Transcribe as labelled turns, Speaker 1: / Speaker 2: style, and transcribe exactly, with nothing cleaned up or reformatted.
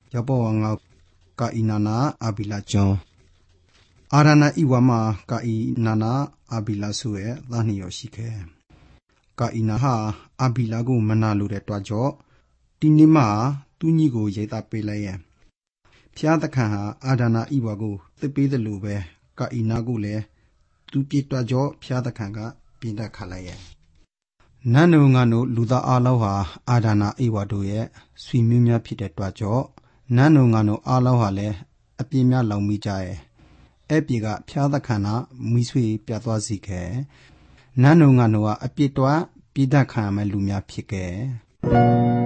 Speaker 1: ယောပေါ်ဝငါကာအီနာနာအဘီလာကျော်အာရနာဣဝမကာအီနာနာအဘီလာဆိုရဲ့သားနှစ်ယောက်ရှိခဲ့ကာအီနာဟာအဘီလာကိုမနာလို့တဲ့တွားကြော့ဒီနေ့မှသူညီကိုရိတ်သားပေးလိုက်ရဲ့ဖျားသခင်ဟာအာဒနာဣဝကိုသိပေးတယ်လို့ပဲကာအီနာကိုလည်းသူပြေတွားကြော့ဖျားသခင်ကပြင်တတ်ခလိုက်ရဲ့နန်းနုံငါတို့လူသားအားလုံးဟာအာဒနာဣဝတို့ရဲ့ဆွေမျိုးများဖြစ်တဲ့တွားကြော့နန်းနုံငါတို့အားလုံးဟာလည်းအပြင်းများလောင်မိကြရဲ့အဲ့ပြေကဖျားသခင်ကမိဆွေပြသွားစီခဲ့နန်းနုံငါတို့ကအပြစ်တွားပြည်တတ်ခံရမဲ့လူများဖြစ်ခဲ့